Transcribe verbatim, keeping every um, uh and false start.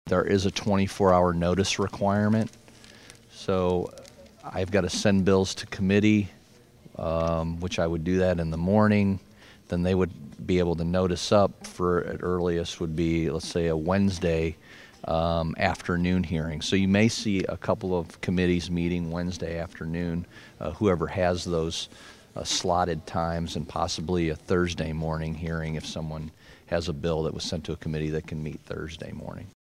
There is a twenty-four hour notice requirement, so I've got to send bills to committee, um, which I would do that in the morning. Then they would be able to notice up for, at earliest would be, let's say, a Wednesday um, afternoon hearing. So you may see a couple of committees meeting Wednesday afternoon, uh, whoever has those uh, slotted times, and possibly a Thursday morning hearing if someone has a bill that was sent to a committee that can meet Thursday morning.